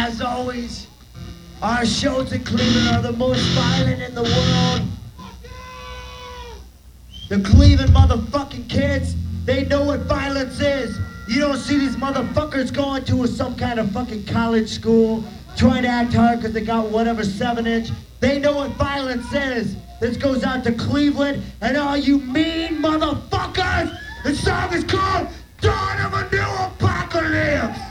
As always, our shows in Cleveland are the most violent in the world. The Cleveland motherfucking kids, they know what violence is. You don't see these motherfuckers going to some kind of fucking college school, trying to act hard because they got whatever 7-inch. They know what violence is. This goes out to Cleveland and all you mean motherfuckers. The song is called Dawn of a New Apocalypse.